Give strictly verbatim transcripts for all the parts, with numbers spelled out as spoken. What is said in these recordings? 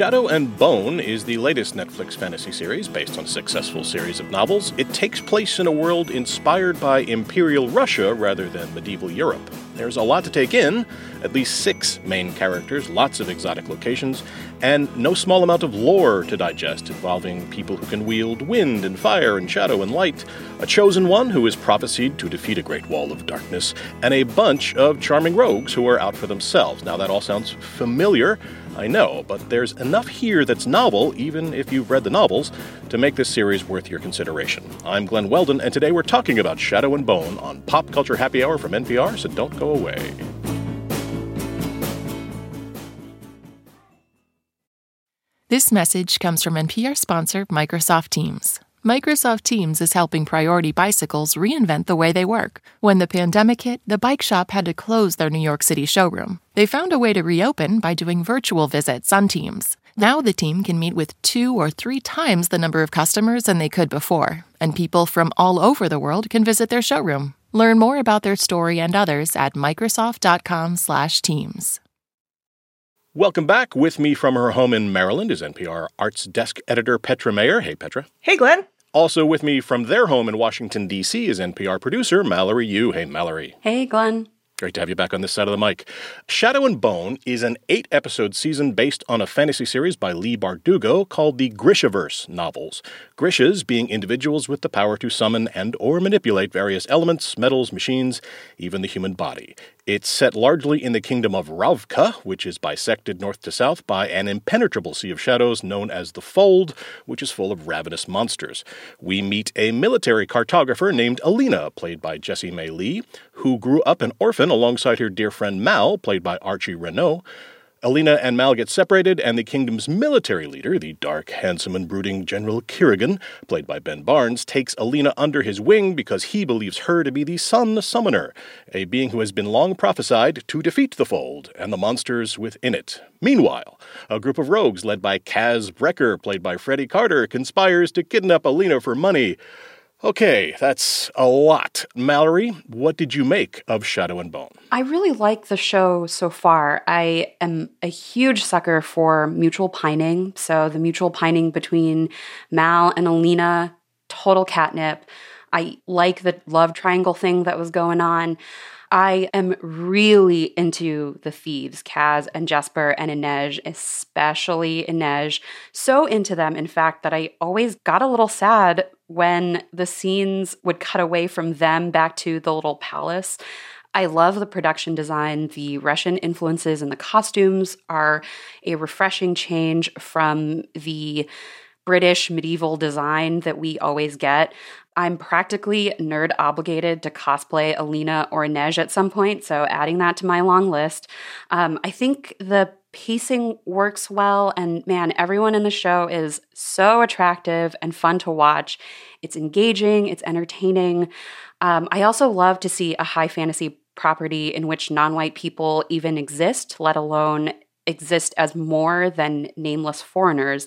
Shadow and Bone is the latest Netflix fantasy series based on a successful series of novels. It takes place in a world inspired by Imperial Russia rather than medieval Europe. There's a lot to take in, at least six main characters, lots of exotic locations, and no small amount of lore to digest involving people who can wield wind and fire and shadow and light, a chosen one who is prophesied to defeat a great wall of darkness, and a bunch of charming rogues who are out for themselves. Now that all sounds familiar, I know, but there's enough here that's novel, even if you've read the novels, to make this series worth your consideration. I'm Glenn Weldon, and today we're talking about Shadow and Bone on Pop Culture Happy Hour from N P R, so don't go away. This message comes from N P R sponsor Microsoft Teams. Microsoft Teams is helping Priority Bicycles reinvent the way they work. When the pandemic hit, the bike shop had to close their New York City showroom. They found a way to reopen by doing virtual visits on Teams. Now the team can meet with two or three times the number of customers than they could before, and people from all over the world can visit their showroom. Learn more about their story and others at Microsoft.com slash Teams. Welcome back. With me from her home in Maryland is N P R Arts Desk Editor Petra Mayer. Hey, Petra. Hey, Glenn. Also with me from their home in Washington, D C is N P R producer Mallory Yu. Hey, Mallory. Hey, Glenn. Great to have you back on this side of the mic. Shadow and Bone is an eight-episode season based on a fantasy series by Leigh Bardugo called the Grishaverse novels. Grishas being individuals with the power to summon and or manipulate various elements, metals, machines, even the human body. It's set largely in the kingdom of Ravka, which is bisected north to south by an impenetrable sea of shadows known as the Fold, which is full of ravenous monsters. We meet a military cartographer named Alina, played by Jessie May Lee, who grew up an orphan alongside her dear friend Mal, played by Archie Renault. Alina and Mal get separated, and the kingdom's military leader, the dark, handsome, and brooding General Kirigan, played by Ben Barnes, takes Alina under his wing because he believes her to be the Sun Summoner, a being who has been long prophesied to defeat the Fold and the monsters within it. Meanwhile, a group of rogues led by Kaz Brecker, played by Freddie Carter, conspires to kidnap Alina for money. Okay, that's a lot. Mallory, what did you make of Shadow and Bone? I really like the show so far. I am a huge sucker for mutual pining. So the mutual pining between Mal and Alina, total catnip. I like the love triangle thing that was going on. I am really into the thieves, Kaz and Jesper and Inej, especially Inej. So into them, in fact, that I always got a little sad when the scenes would cut away from them back to the little palace. I love the production design. The Russian influences in the costumes are a refreshing change from the British medieval design that we always get. I'm practically nerd obligated to cosplay Alina or Inej at some point, so adding that to my long list. Um, I think the pacing works well, and man, everyone in the show is so attractive and fun to watch. It's engaging, it's entertaining. Um, I also love to see a high fantasy property in which non-white people even exist, let alone exist as more than nameless foreigners.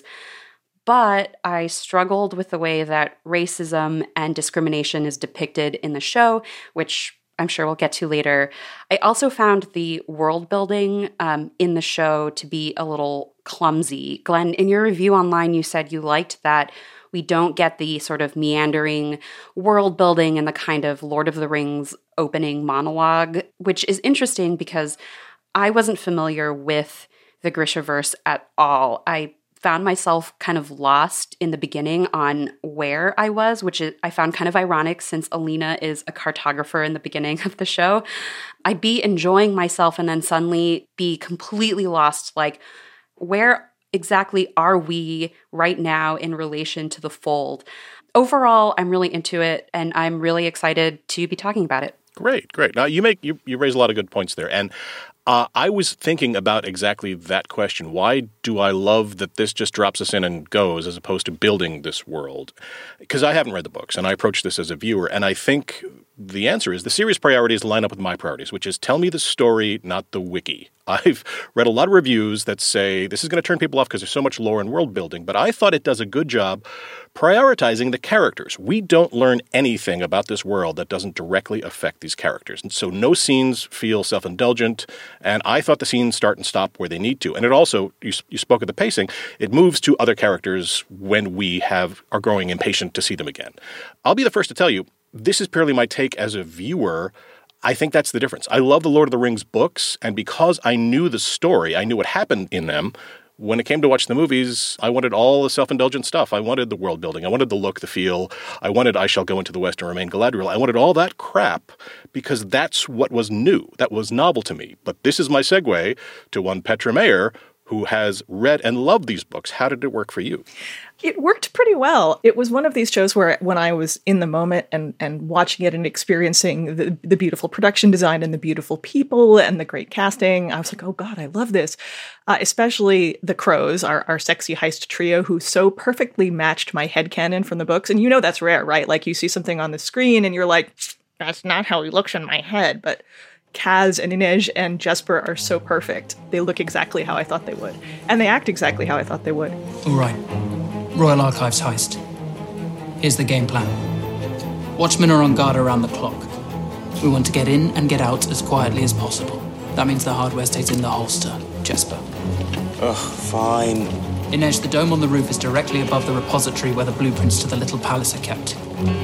But I struggled with the way that racism and discrimination is depicted in the show, which I'm sure we'll get to later. I also found the world building um, in the show to be a little clumsy. Glenn, in your review online, you said you liked that we don't get the sort of meandering world building and the kind of Lord of the Rings opening monologue, which is interesting because I wasn't familiar with the Grishaverse at all. I found myself kind of lost in the beginning on where I was, which is, I found kind of ironic since Alina is a cartographer in the beginning of the show. I'd be enjoying myself and then suddenly be completely lost, like, where exactly are we right now in relation to the Fold? Overall, I'm really into it, and I'm really excited to be talking about it. Great, great. Now, you make you, you raise a lot of good points there, and Uh, I was thinking about exactly that question. Why do I love that this just drops us in and goes as opposed to building this world? Because I haven't read the books, and I approach this as a viewer, and I think the answer is the series priorities line up with my priorities, which is tell me the story, not the wiki. I've read a lot of reviews that say this is going to turn people off because there's so much lore and world building, but I thought it does a good job prioritizing the characters. We don't learn anything about this world that doesn't directly affect these characters. And so no scenes feel self-indulgent, and I thought the scenes start and stop where they need to. And it also, you, you spoke of the pacing, it moves to other characters when we have are growing impatient to see them again. I'll be the first to tell you, this is purely my take as a viewer. I think that's the difference. I love the Lord of the Rings books, and because I knew the story, I knew what happened in them, when it came to watch the movies, I wanted all the self-indulgent stuff. I wanted the world building. I wanted the look, the feel. I wanted I Shall Go Into the West and Remain Galadriel. I wanted all that crap because that's what was new. That was novel to me. But this is my segue to one Petra Mayer, who has read and loved these books. How did it work for you? It worked pretty well. It was one of these shows where when I was in the moment and, and watching it and experiencing the, the beautiful production design and the beautiful people and the great casting, I was like, oh God, I love this. Uh, especially the Crows, our, our sexy heist trio, who so perfectly matched my headcanon from the books. And you know that's rare, right? Like you see something on the screen and you're like, that's not how he looks in my head. But Kaz and Inej and Jesper are so perfect. They look exactly how I thought they would. And they act exactly how I thought they would. All right. Royal Archives heist. Here's the game plan. Watchmen are on guard around the clock. We want to get in and get out as quietly as possible. That means the hardware stays in the holster. Jesper. Ugh, fine. Inej, the dome on the roof is directly above the repository where the blueprints to the little palace are kept.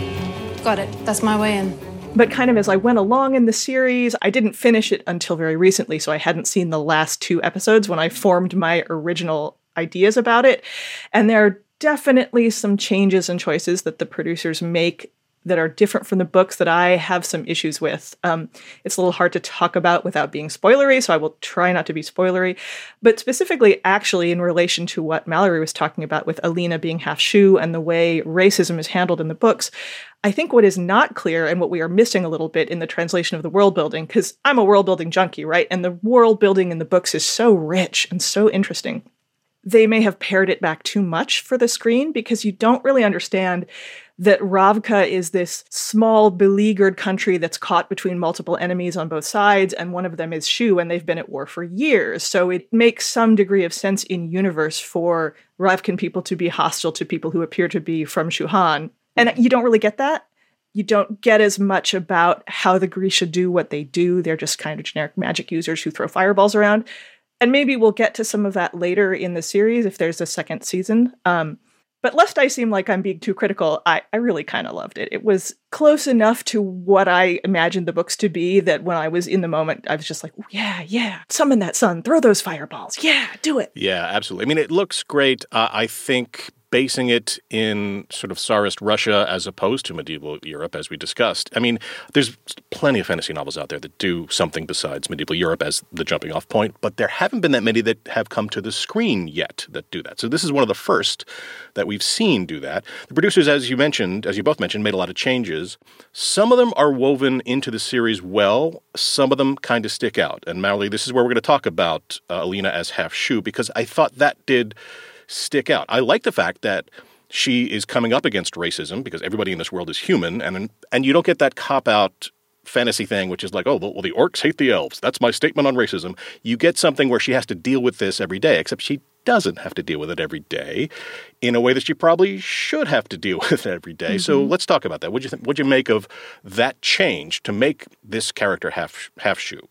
Got it. That's my way in. But kind of as I went along in the series, I didn't finish it until very recently, so I hadn't seen the last two episodes when I formed my original ideas about it. And there are definitely some changes and choices that the producers make that are different from the books that I have some issues with. Um, it's a little hard to talk about without being spoilery, so I will try not to be spoilery. But specifically, actually, in relation to what Mallory was talking about with Alina being half Shu and the way racism is handled in the books, I think what is not clear and what we are missing a little bit in the translation of the world building, because I'm a world building junkie, right? And the world building in the books is so rich and so interesting. They may have pared it back too much for the screen because you don't really understand that Ravka is this small, beleaguered country that's caught between multiple enemies on both sides, and one of them is Shu, and they've been at war for years. So it makes some degree of sense in universe for Ravkan people to be hostile to people who appear to be from Shuhan. And you don't really get that. You don't get as much about how the Grisha do what they do. They're just kind of generic magic users who throw fireballs around. And maybe we'll get to some of that later in the series if there's a second season. Um, but lest I seem like I'm being too critical, I, I really kind of loved it. It was close enough to what I imagined the books to be that when I was in the moment, I was just like, oh, yeah, yeah, summon that sun, throw those fireballs. Yeah, do it. Yeah, absolutely. I mean, it looks great. Uh, I think basing it in sort of Tsarist Russia as opposed to medieval Europe, as we discussed. I mean, there's plenty of fantasy novels out there that do something besides medieval Europe as the jumping off point, but there haven't been that many that have come to the screen yet that do that. So this is one of the first that we've seen do that. The producers, as you mentioned, as you both mentioned, made a lot of changes. Some of them are woven into the series well. Some of them kind of stick out. And Mallory, this is where we're going to talk about uh, Alina as half Shu, because I thought that did stick out. I like the fact that she is coming up against racism because everybody in this world is human, and and you don't get that cop-out fantasy thing, which is like, oh, well, the orcs hate the elves. That's my statement on racism. You get something where she has to deal with this every day, except she doesn't have to deal with it every day in a way that she probably should have to deal with every day. Mm-hmm. So let's talk about that. What'd you think? What'd you make of that change to make this character half half Shu?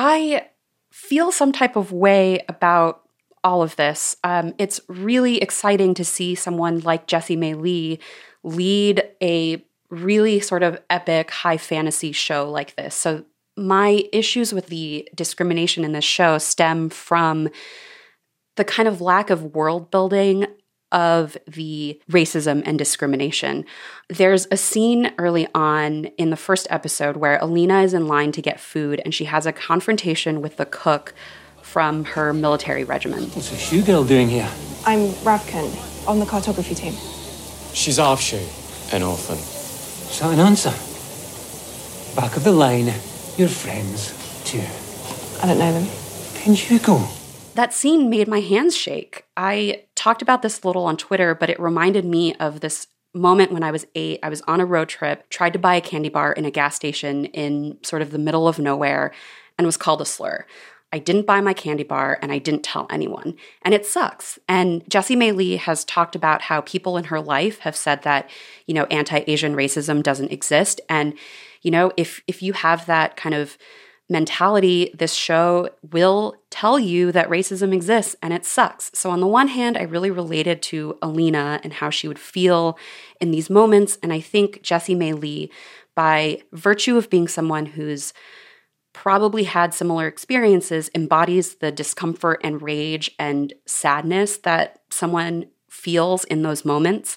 I feel some type of way about all of this. Um, it's really exciting to see someone like Jessie Mei Li lead a really sort of epic high fantasy show like this. So my issues with the discrimination in this show stem from the kind of lack of world building of the racism and discrimination. There's a scene early on in the first episode where Alina is in line to get food and she has a confrontation with the cook from her military regiment. What's a Shu girl doing here? I'm Ravkan, on the cartography team. She's half Shu, an orphan. Is that an answer? Back of the line, your friends, too. I don't know them. Can you go? That scene made my hands shake. I talked about this a little on Twitter, but it reminded me of this moment when I was eight. I was on a road trip, tried to buy a candy bar in a gas station in sort of the middle of nowhere, and was called a slur. I didn't buy my candy bar and I didn't tell anyone. And it sucks. And Jessie Mei Li has talked about how people in her life have said that, you know, anti-Asian racism doesn't exist. And, you know, if if you have that kind of mentality, this show will tell you that racism exists and it sucks. So on the one hand, I really related to Alina and how she would feel in these moments. And I think Jessie Mei Li, by virtue of being someone who's probably had similar experiences, embodies the discomfort and rage and sadness that someone feels in those moments.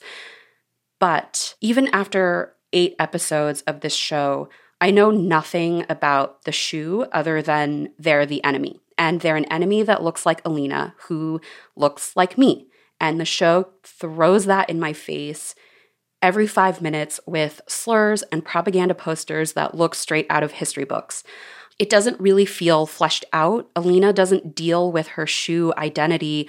But even after eight episodes of this show, I know nothing about the Shu other than they're the enemy. And they're an enemy that looks like Alina, who looks like me. And the show throws that in my face every five minutes with slurs and propaganda posters that look straight out of history books. It doesn't really feel fleshed out. Alina doesn't deal with her Shu identity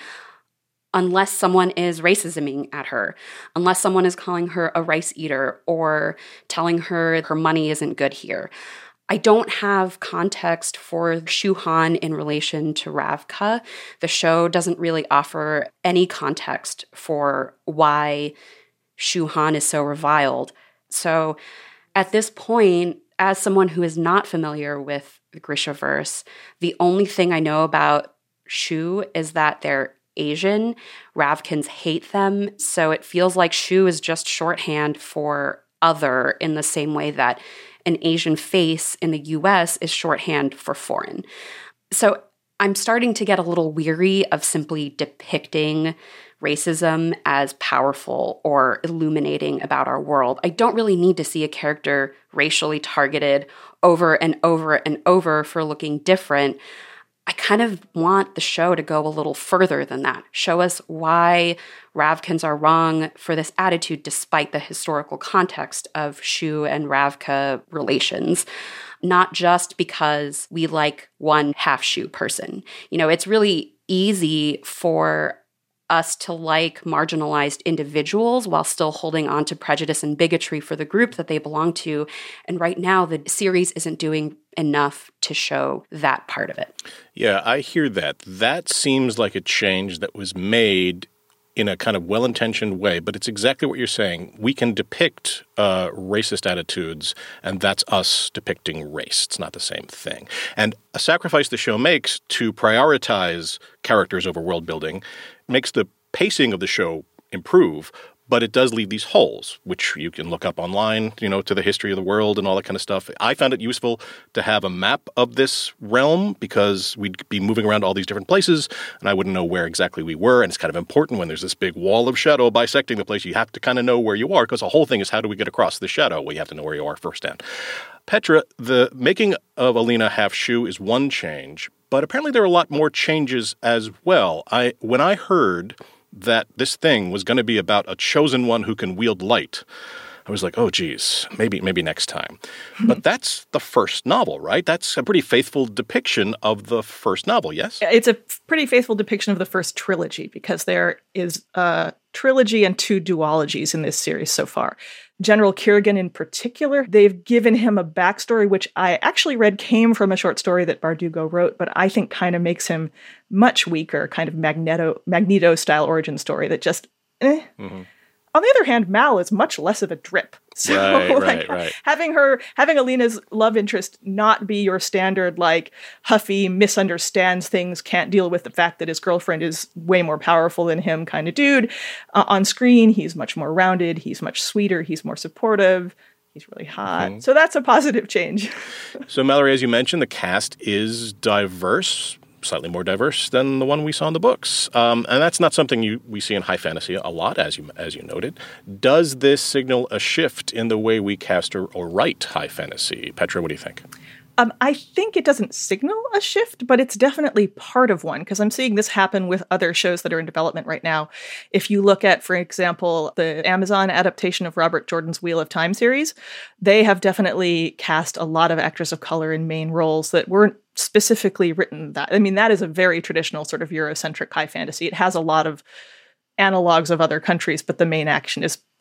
unless someone is racisming at her, unless someone is calling her a rice eater or telling her her money isn't good here. I don't have context for Shu Han in relation to Ravka. The show doesn't really offer any context for why Shu Han is so reviled. So at this point, as someone who is not familiar with the Grishaverse, the only thing I know about Shu is that they're Asian. Ravkans hate them. So it feels like Shu is just shorthand for other in the same way that an Asian face in the U S is shorthand for foreign. So I'm starting to get a little weary of simply depicting racism as powerful or illuminating about our world. I don't really need to see a character racially targeted over and over and over for looking different. I kind of want the show to go a little further than that. Show us why Ravkans are wrong for this attitude despite the historical context of Shu and Ravka relations, not just because we like one half-Shu person. You know, it's really easy for us to like marginalized individuals while still holding on to prejudice and bigotry for the group that they belong to. And right now, the series isn't doing enough to show that part of it. Yeah, I hear that. That seems like a change that was made in a kind of well-intentioned way, but it's exactly what you're saying. We can depict uh, racist attitudes, and that's us depicting race. It's not the same thing. And a sacrifice the show makes to prioritize characters over world building makes the pacing of the show improve, but it does leave these holes, which you can look up online, you know, to the history of the world and all that kind of stuff. I found it useful to have a map of this realm because we'd be moving around all these different places and I wouldn't know where exactly we were. And it's kind of important when there's this big wall of shadow bisecting the place. You have to kind of know where you are because the whole thing is how do we get across the shadow? Well, you have to know where you are firsthand. Petra, the making of Alina half Shu is one change, but apparently there are a lot more changes as well. I when I heard that this thing was going to be about a chosen one who can wield light, I was like, oh, geez, maybe maybe next time. But that's the first novel, right? That's a pretty faithful depiction of the first novel, yes? It's a pretty faithful depiction of the first trilogy because there is a trilogy and two duologies in this series so far. General Kirigan in particular, they've given him a backstory, which I actually read came from a short story that Bardugo wrote, but I think kind of makes him much weaker, kind of Magneto, Magneto-style origin story that just, eh. Mm-hmm. On the other hand, Mal is much less of a drip. So right, like, right, right. having her, having Alina's love interest not be your standard, like, huffy, misunderstands things, can't deal with the fact that his girlfriend is way more powerful than him kind of dude. Uh, on screen, he's much more rounded, he's much sweeter, he's more supportive, he's really hot. Mm-hmm. So that's a positive change. So Mallory, as you mentioned, the cast is diverse. Slightly more diverse than the one we saw in the books. Um, and that's not something you we see in high fantasy a lot, as you as you noted. Does this signal a shift in the way we cast or, or write high fantasy? Petra, what do you think? Um, I think it doesn't signal a shift, but it's definitely part of one, because I'm seeing this happen with other shows that are in development right now. If you look at, for example, the Amazon adaptation of Robert Jordan's Wheel of Time series, they have definitely cast a lot of actors of color in main roles that weren't specifically written that. I mean, that is a very traditional sort of Eurocentric high fantasy. It has a lot of analogs of other countries, but the main action is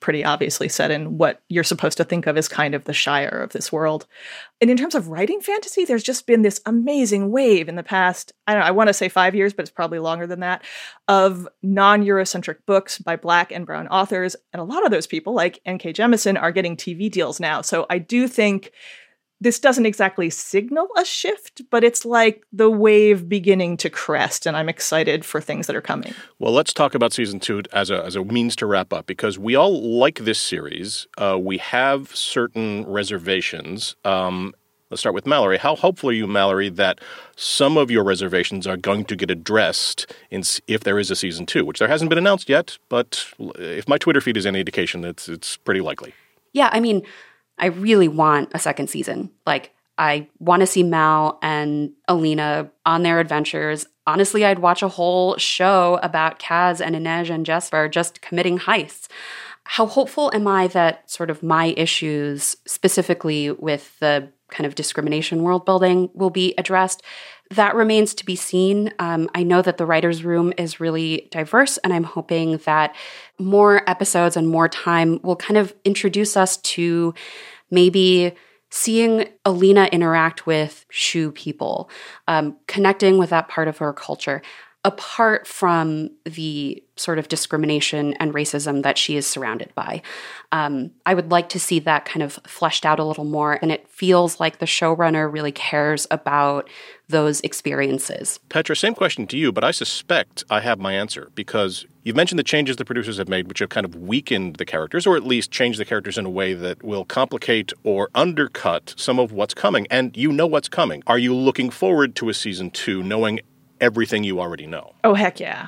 pretty obviously set in what you're supposed to think of as kind of the Shire of this world. And in terms of writing fantasy, there's just been this amazing wave in the past, I don't know, I want to say five years, but it's probably longer than that, of non-Eurocentric books by Black and brown authors. And a lot of those people, like N K Jemisin, are getting T V deals now. So I do think this doesn't exactly signal a shift, but it's like the wave beginning to crest, and I'm excited for things that are coming. Well, let's talk about season two as a as a means to wrap up, because we all like this series. Uh, we have certain reservations. Um, let's start with Mallory. How hopeful are you, Mallory, that some of your reservations are going to get addressed in, if there is a season two, which there hasn't been announced yet, but if my Twitter feed is any indication, it's it's pretty likely. Yeah, I mean, I really want a second season. Like, I want to see Mal and Alina on their adventures. Honestly, I'd watch a whole show about Kaz and Inej and Jesper just committing heists. How hopeful am I that sort of my issues, specifically with the kind of discrimination world building, will be addressed? That remains to be seen. Um, I know that the writer's room is really diverse, and I'm hoping that more episodes and more time will kind of introduce us to maybe seeing Alina interact with Shu people, um, connecting with that part of her culture, apart from the sort of discrimination and racism that she is surrounded by. Um, I would like to see that kind of fleshed out a little more, and it feels like the showrunner really cares about those experiences. Petra, same question to you, but I suspect I have my answer, because you've mentioned the changes the producers have made, which have kind of weakened the characters, or at least changed the characters in a way that will complicate or undercut some of what's coming. And you know what's coming. Are you looking forward to a season two, knowing everything you already know? Oh, heck yeah.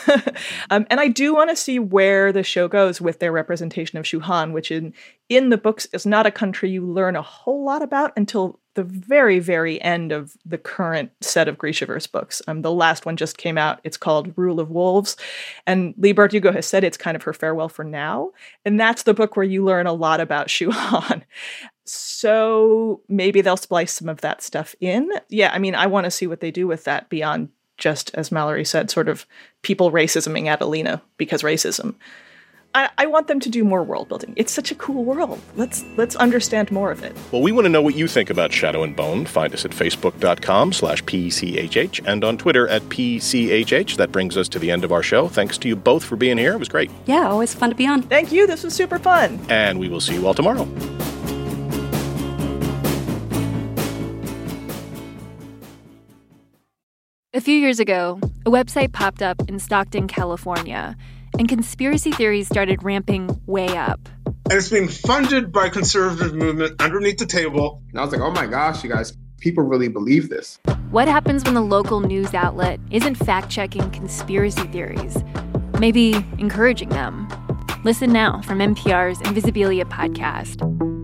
um, and I do want to see where the show goes with their representation of Shu Han, which in, in the books is not a country you learn a whole lot about until the very, very end of the current set of Grishaverse books. Um, the last one just came out. It's called Rule of Wolves. And Leigh Bardugo has said it's kind of her farewell for now. And that's the book where you learn a lot about Shu Han. So maybe they'll splice some of that stuff in. Yeah, I mean, I want to see what they do with that beyond just, as Mallory said, sort of people racisming at Alina because racism. I, I want them to do more world building. It's such a cool world. Let's let's understand more of it. Well, we want to know what you think about Shadow and Bone. Find us at facebook.com slash PCHH and on Twitter at P C H H. That brings us to the end of our show. Thanks to you both for being here. It was great. Yeah, always fun to be on. Thank you. This was super fun. And we will see you all tomorrow. A few years ago, a website popped up in Stockton, California, and conspiracy theories started ramping way up. And it's being funded by conservative movement underneath the table. And I was like, oh my gosh, you guys, people really believe this. What happens when the local news outlet isn't fact-checking conspiracy theories? Maybe encouraging them. Listen now from N P R's Invisibilia podcast.